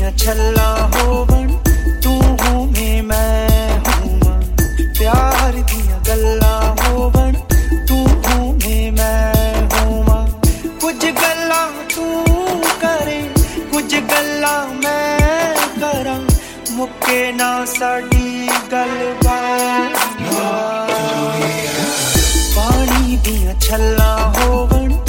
ਦੀਆਂ ਛੱਲਾਂ ਹੋਵਣ ਤੂੰ ਹੋਵੇਂ ਮੈਂ ਹੋਵਾਂ ਪਿਆਰ ਦੀਆਂ ਗੱਲਾਂ ਹੋਵਣ ਤੂੰ ਹੋਵੇਂ ਮੈਂ ਹੋਵਾਂ ਕੁਝ ਗੱਲਾਂ ਤੂੰ ਕਰੇ ਕੁਝ ਗੱਲਾਂ ਮੈਂ ਕਰਾਂ ਮੁੱਕੇ ਨਾ ਸਾਡੀ ਗੱਲਬਾਤ ਪਾਣੀ ਦੀਆਂ ਛੱਲਾਂ ਹੋਵਣ